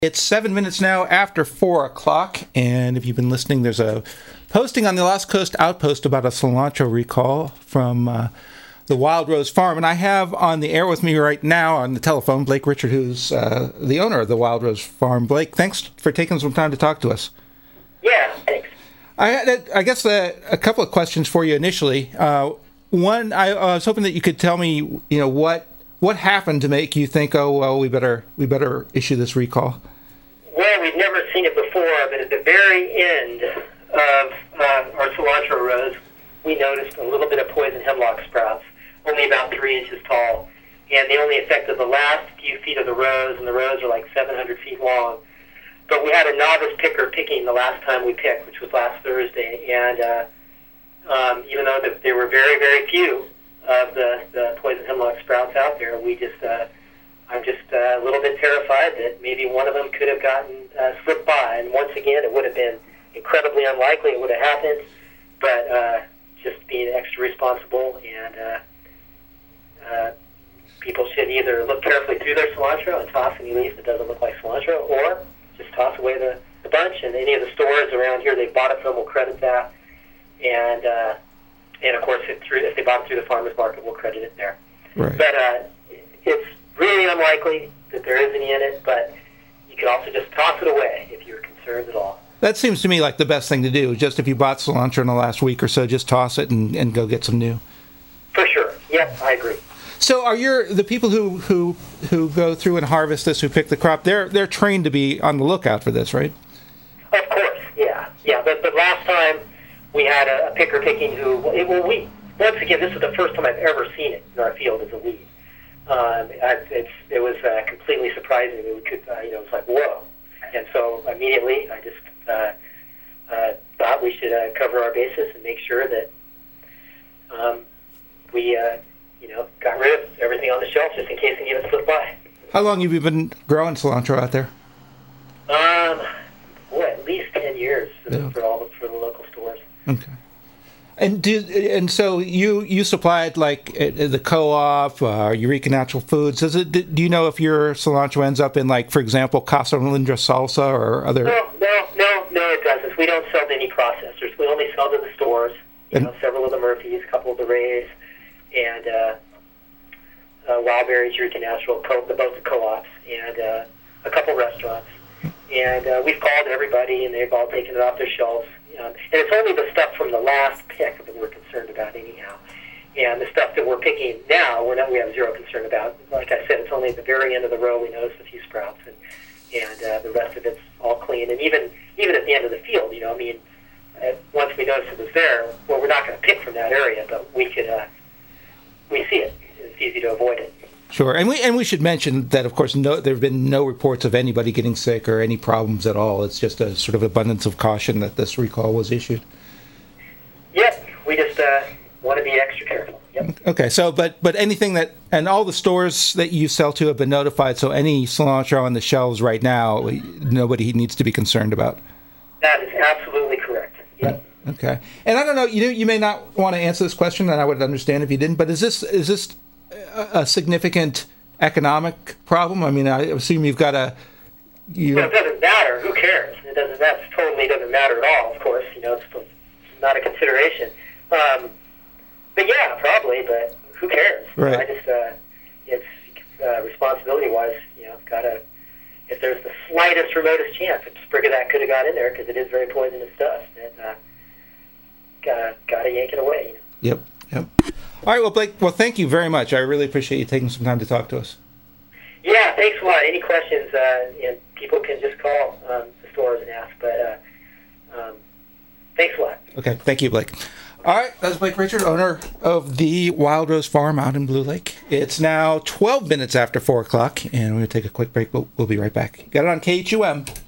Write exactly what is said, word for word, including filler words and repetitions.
It's seven minutes now after four o'clock, and if you've been listening, there's a posting on the Lost Coast Outpost about a cilantro recall from uh, the Wild Rose Farm, and I have on the air with me right now on the telephone Blake Richard, who's uh, the owner of the Wild Rose Farm. Blake, thanks for taking some time to talk to us. Yeah, thanks. I had, I guess, a, a couple of questions for you initially. Uh, one, I, I was hoping that you could tell me, you know, what what happened to make you think, oh, well, we better we better issue this recall. Well, we've never seen it before, but at the very end of uh, our cilantro rows, we noticed a little bit of poison hemlock sprouts, only about three inches tall, and they only affected the last few feet of the rows, and the rows are like seven hundred feet long. But we had a novice picker picking the last time we picked, which was last Thursday, and uh, um, even though the, there were very, very few of the, the poison hemlock sprouts out there, we just... Uh, I'm just uh, a little bit terrified that maybe one of them could have gotten uh, slipped by. And once again, it would have been incredibly unlikely it would have happened. But uh, just being extra responsible, and uh, uh, people should either look carefully through their cilantro and toss any leaf that doesn't look like cilantro, or just toss away the, the bunch. And any of the stores around here they bought it from will credit that. And uh, and of course, if, through, if they bought it through the farmer's market, we'll credit it there. Right. But uh, it's really unlikely that there is any in it, but you could also just toss it away if you're concerned at all. That seems to me like the best thing to do. Just if you bought cilantro in the last week or so, just toss it and, and go get some new. For sure. Yep, I agree. So are your the people who, who who go through and harvest this, who pick the crop, they're they're trained to be on the lookout for this, right? Of course, yeah. Yeah, but, but last time we had a, a picker picking who, it, well, we, once again, this is the first time I've ever seen it in our field as a weed. Um, I, it's, it was uh, completely surprising. We could, uh, you know, it's like, whoa. And so immediately I just uh, uh, thought we should uh, cover our bases and make sure that um, we, uh, you know, got rid of everything on the shelf just in case it even slipped by. How long have you been growing cilantro out there? Um, boy, at least ten years for, Yeah. for all the, for the local stores. Okay. And do, and so you you supplied like uh, the co-op, uh, Eureka Natural Foods. Does it? Do you know if your cilantro ends up in, like, for example, Casa Melindra salsa or other? No, no, no, no, it doesn't. We don't sell to any processors. We only sell to the stores. You And- know, several of the Murphys, a couple of the Rays, and uh, uh, Wild Berries, Eureka Natural, co- the both the co-ops, and uh, a couple restaurants. And uh, we've called everybody, and they've all taken it off their shelves. Um, and it's only the stuff from the last pick that we're concerned about anyhow. And the stuff that we're picking now, we're not, we have zero concern about. Like I said, it's only at the very end of the row we noticed a few sprouts, and, and uh, the rest of it's all clean. And even even at the end of the field, you know, I mean, uh, once we noticed it was there, well, we're not going to pick from that area, but we could, uh, we see it. It's easy to avoid it. Sure, and we and we should mention that, of course, no, there have been no reports of anybody getting sick or any problems at all. It's just a sort of abundance of caution that this recall was issued. Yep, we just uh, want to be extra careful. Yep. Okay, so but but anything that, and all the stores that you sell to have been notified. So any cilantro on the shelves right now, nobody needs to be concerned about. That is absolutely correct. Yep. Okay, and I don't know, you you may not want to answer this question, and I would understand if you didn't. But is this is this a significant economic problem? I mean, I assume you've got a. You Well, it doesn't matter. Who cares? It doesn't. That totally doesn't matter at all. Of course, you know, it's not a consideration. Um, but yeah, probably. But who cares? Right. You know, I just, uh, it's uh, responsibility-wise, you know, gotta. If there's the slightest, remotest chance, a sprig of that could have got in there because it is very poisonous stuff, then uh, gotta gotta yank it away. You know? Yep. Yep. All right. Well, Blake. Well, thank you very much. I really appreciate you taking some time to talk to us. Yeah. Thanks a lot. Any questions? Uh, you know, people can just call um, the stores and ask. But uh, um, thanks a lot. Okay. Thank you, Blake. All right. That's Blake Richard, owner of the Wild Rose Farm out in Blue Lake. It's now twelve minutes after four o'clock, and we're going to take a quick break. But we'll be right back. Got it on K H U M.